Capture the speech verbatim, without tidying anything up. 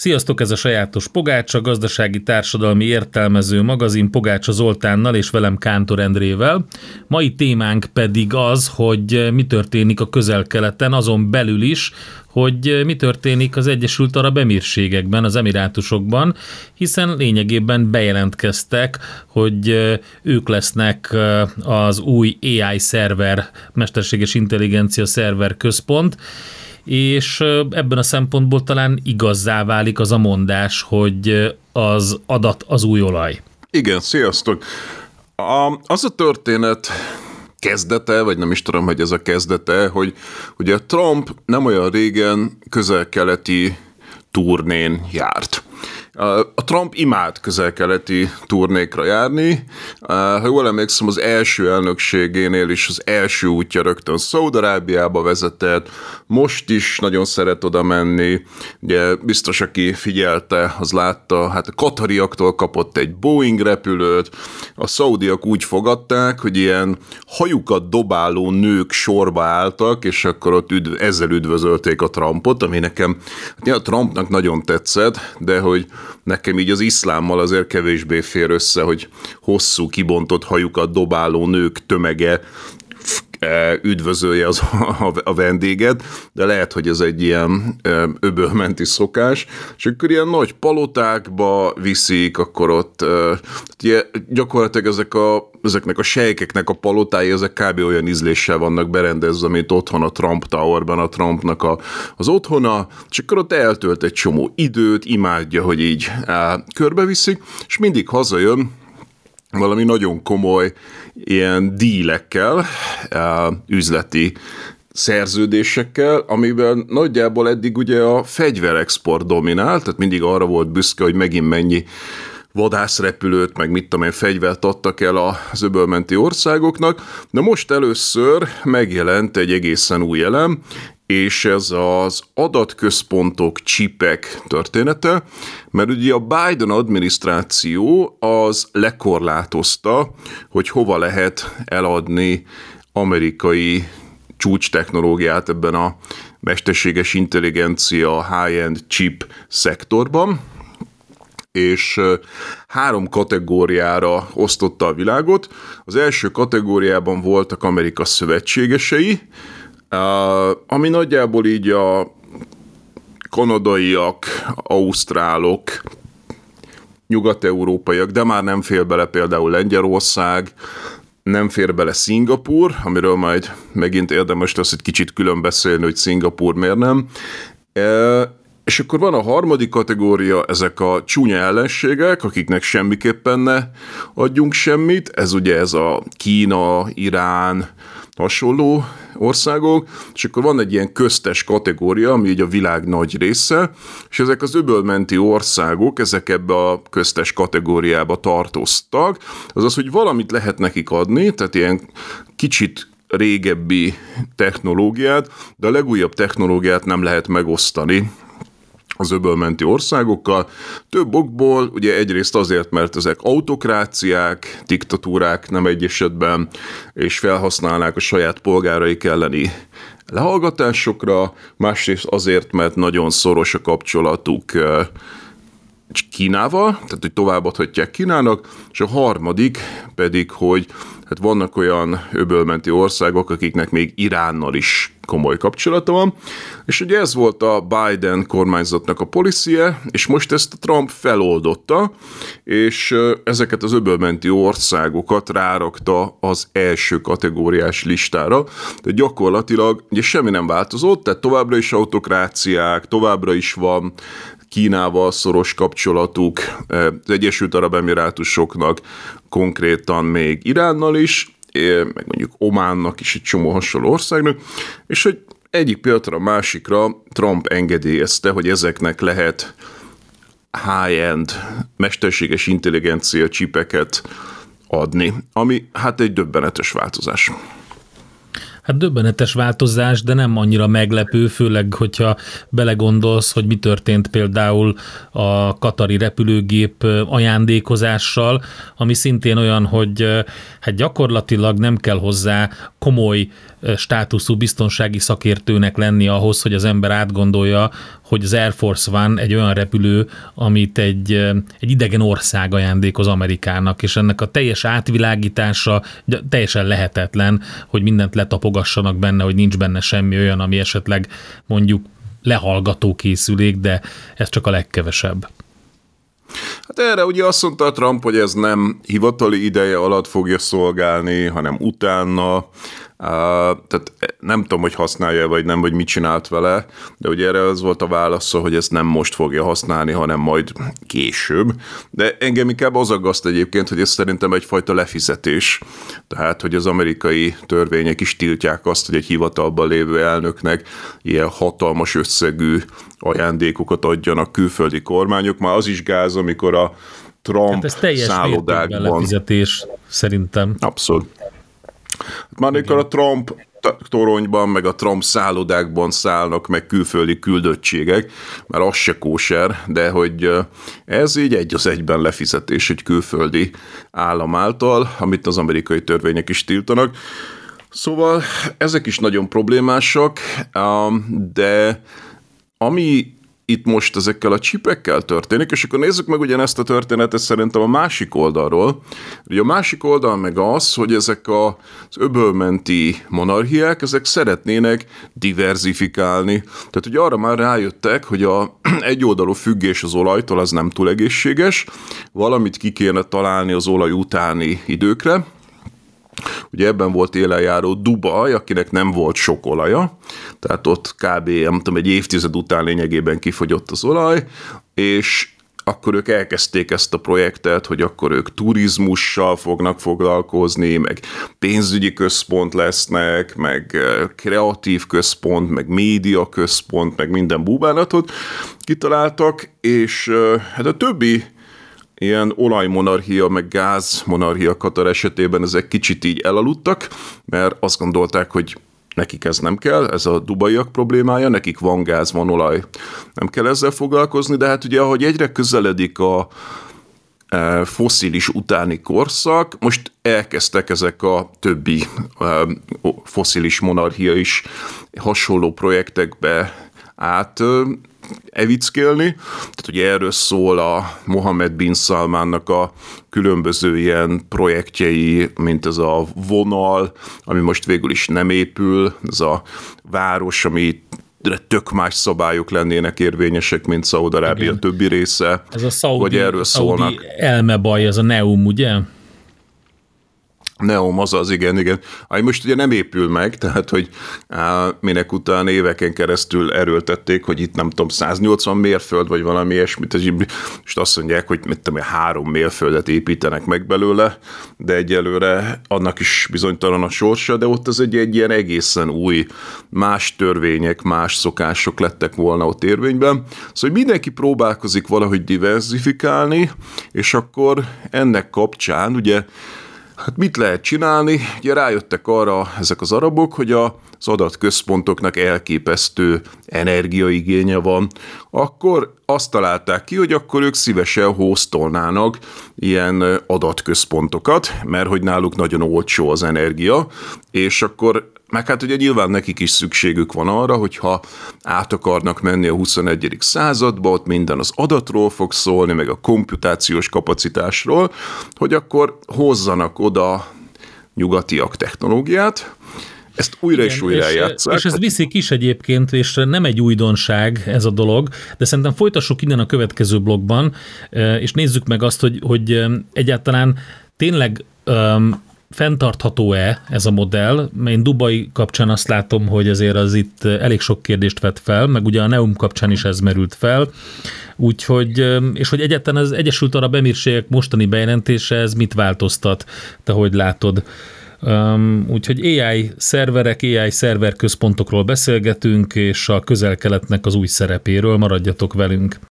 Sziasztok, ez a Sajátos Pogácsa, gazdasági társadalmi értelmező magazin Pogácsa Zoltánnal és velem Kántor Endrével. Mai témánk pedig az, hogy mi történik a Közel-Keleten, azon belül is, hogy mi történik az Egyesült Arab Emírségekben, az Emirátusokban, hiszen lényegében bejelentkeztek, hogy ők lesznek az új á i szerver, mesterséges intelligencia szerver központ, és ebben a szempontból talán igazzá válik az a mondás, hogy az adat az új olaj. Igen, sziasztok! A, az a történet kezdete, vagy nem is tudom, hogy ez a kezdete, hogy ugye Trump nem olyan régen közel-keleti turnén járt. A Trump imád közel-keleti turnékra járni. Ha jól emlékszem, az első elnökségénél is az első útja rögtön Szaúd-Arábiába vezetett, most is nagyon szeret oda menni. Ugye biztos, aki figyelte, az látta, hát a katariaktól kapott egy Boeing repülőt, a szaudiak úgy fogadták, hogy ilyen hajukat dobáló nők sorba álltak, és akkor ott üdv, ezzel üdvözölték a Trumpot, ami nekem, hát a Trumpnak nagyon tetszett, de hogy nekem így az iszlámmal azért kevésbé fér össze, hogy hosszú, kibontott hajukat dobáló nők tömege üdvözölje az, a, a vendéget, de lehet, hogy ez egy ilyen öbölmenti szokás, és akkor ilyen nagy palotákba viszik, akkor ott ugye, gyakorlatilag ezek a, ezeknek a sejkeknek a palotái, ezek kb. Olyan ízléssel vannak berendezve, mint otthon a Trump Towerben a Trumpnak a, az otthona, és akkor ott eltölt egy csomó időt, imádja, hogy így á, körbeviszik, és mindig hazajön valami nagyon komoly ilyen dílekkel, üzleti szerződésekkel, amiben nagyjából eddig ugye a fegyverexport dominál, tehát mindig arra volt büszke, hogy megint mennyi vadászrepülőt, meg mit tudom én, fegyvert adtak el az öbölmenti országoknak, de most először megjelent egy egészen új elem, és ez az adatközpontok, csipek története, mert ugye a Biden adminisztráció az lekorlátozta, hogy hova lehet eladni amerikai csúcstechnológiát ebben a mesterséges intelligencia high-end chip szektorban, és három kategóriára osztotta a világot. Az első kategóriában voltak Amerika szövetségesei, ami nagyjából így a kanadaiak, ausztrálok, nyugat-európaiak, de már nem fér bele például Lengyelország, nem fér bele Szingapúr, amiről majd megint érdemes lesz egy kicsit külön beszélni, hogy Szingapúr miért nem. És akkor van a harmadik kategória, ezek a csúnya ellenségek, akiknek semmiképpen ne adjunk semmit, ez ugye ez a Kína, Irán, hasonló országok, és akkor van egy ilyen köztes kategória, ami így a világ nagy része, és ezek az öbölmenti országok, ezek ebbe a köztes kategóriába tartoztak, azaz, hogy valamit lehet nekik adni, tehát ilyen kicsit régebbi technológiát, de a legújabb technológiát nem lehet megosztani az öbölmenti országokkal. Több okból, ugye egyrészt azért, mert ezek autokráciák, diktatúrák nem egy esetben, és felhasználnák a saját polgáraik elleni lehallgatásokra, másrészt azért, mert nagyon szoros a kapcsolatuk Kínával, tehát hogy továbbadhatják Kínának, és a harmadik pedig, hogy hát vannak olyan öbölmenti országok, akiknek még Iránnal is komoly kapcsolata van, és ugye ez volt a Biden kormányzatnak a policie, és most ezt a Trump feloldotta, és ezeket az öbölmenti országokat rárakta az első kategóriás listára, de gyakorlatilag ugye semmi nem változott, tehát továbbra is autokráciák, továbbra is van Kínával szoros kapcsolatuk, az Egyesült Arab Emirátusoknak, konkrétan még Iránnal is, meg mondjuk Ománnak is, egy csomó hasonló országnak, és hogy egyik pillanatra a másikra Trump engedélyezte, hogy ezeknek lehet high-end mesterséges intelligencia csipeket adni, ami hát egy döbbenetes változás. Hát döbbenetes változás, de nem annyira meglepő, főleg, hogyha belegondolsz, hogy mi történt például a katari repülőgép ajándékozással, ami szintén olyan, hogy hát gyakorlatilag nem kell hozzá komoly státuszú biztonsági szakértőnek lenni ahhoz, hogy az ember átgondolja, hogy az Air Force One egy olyan repülő, amit egy, egy idegen ország ajándékoz Amerikának, és ennek a teljes átvilágítása teljesen lehetetlen, hogy mindent letapogassanak benne, hogy nincs benne semmi olyan, ami esetleg mondjuk lehallgató készülék, de ez csak a legkevesebb. Hát erre ugye azt mondta Trump, hogy ez nem hivatali ideje alatt fogja szolgálni, hanem utána. Uh, tehát nem tudom, hogy használja vagy nem, vagy mit csinált vele, de ugye erre az volt a válasza, hogy ezt nem most fogja használni, hanem majd később. De engem inkább az aggaszt egyébként, hogy ez szerintem egyfajta lefizetés. Tehát, hogy az amerikai törvények is tiltják azt, hogy egy hivatalban lévő elnöknek ilyen hatalmas összegű ajándékokat adjanak külföldi kormányok. Már az is gáz, amikor a Trump hát ez teljes szállodákban... lefizetés, szerintem. Abszolút. Már amikor a Trump toronyban, meg a Trump szállodákban szállnak meg külföldi küldöttségek, mert az se kóser, de hogy ez így egy az egyben lefizetés egy külföldi állam által, amit az amerikai törvények is tiltanak. Szóval ezek is nagyon problémásak, de ami itt most ezekkel a csipekkel történik, és akkor nézzük meg ugyanezt a történetet szerintem a másik oldalról. Ugye a másik oldal meg az, hogy ezek az öbölmenti monarchiák, ezek szeretnének diverzifikálni. Tehát ugye arra már rájöttek, hogy a egyoldalú függés az olajtól az nem túl egészséges, valamit ki kéne találni az olaj utáni időkre. Ugye ebben volt élenjáró Dubaj, akinek nem volt sok olaja, tehát ott kb. Nem tudom, egy évtized után lényegében kifogyott az olaj, és akkor ők elkezdték ezt a projektet, hogy akkor ők turizmussal fognak foglalkozni, meg pénzügyi központ lesznek, meg kreatív központ, meg média központ, meg minden búbánatot kitaláltak, és hát a többi ilyen olajmonarchia, meg gázmonarchia Katar esetében ezek kicsit így elaludtak, mert azt gondolták, hogy nekik ez nem kell, ez a dubaiak problémája, nekik van gáz, van olaj, nem kell ezzel foglalkozni, de hát ugye ahogy egyre közeledik a fosszilis utáni korszak, most elkezdtek ezek a többi fosszilis monarchia is hasonló projektekbe át evickélni. Tehát ugye erről szól a Mohammed bin Salmannak a különböző ilyen projektjei, mint ez a vonal, ami most végül is nem épül, ez a város, ami tök más szabályok lennének érvényesek, mint Szaúd-Arábia többi része. Ez a szaudi, erről szaudi elmebaj, ez a Neum, ugye? Neom, azaz, igen, igen. Ami most ugye nem épül meg, tehát, hogy á, minek után éveken keresztül erőltették, hogy itt nem tudom, száznyolcvan mérföld, vagy valami ilyesmit, és most azt mondják, hogy mit tudom, három mérföldet építenek meg belőle, de egyelőre annak is bizonytalan a sorsa, de ott az egy, egy ilyen egészen új, más törvények, más szokások lettek volna ott érvényben. Szóval mindenki próbálkozik valahogy diversifikálni, és akkor ennek kapcsán ugye hát mit lehet csinálni? Ugye rájöttek arra ezek az arabok, hogy az adatközpontoknak elképesztő energiaigénye van. Akkor azt találták ki, hogy akkor ők szívesen hostolnának ilyen adatközpontokat, mert hogy náluk nagyon olcsó az energia, és akkor meg hát ugye nyilván nekik is szükségük van arra, hogyha át akarnak menni a huszonegyedik századba, ott minden az adatról fog szólni, meg a komputációs kapacitásról, hogy akkor hozzanak oda nyugatiak technológiát, ezt újra igen, és újra eljátszák. És ez viszik is egyébként, és nem egy újdonság ez a dolog, de szerintem folytassuk innen a következő blogban, és nézzük meg azt, hogy, hogy egyáltalán tényleg um, fenntartható-e ez a modell? Én Dubai kapcsán azt látom, hogy azért az itt elég sok kérdést vet fel, meg ugye a Neum kapcsán is ez merült fel, úgyhogy, és hogy egyáltalán az Egyesült Arab Emírségek mostani bejelentése, ez mit változtat, te hogy látod? Um, úgyhogy á i szerverek, á i szerverközpontokról beszélgetünk, és a Közel-Keletnek az új szerepéről, maradjatok velünk.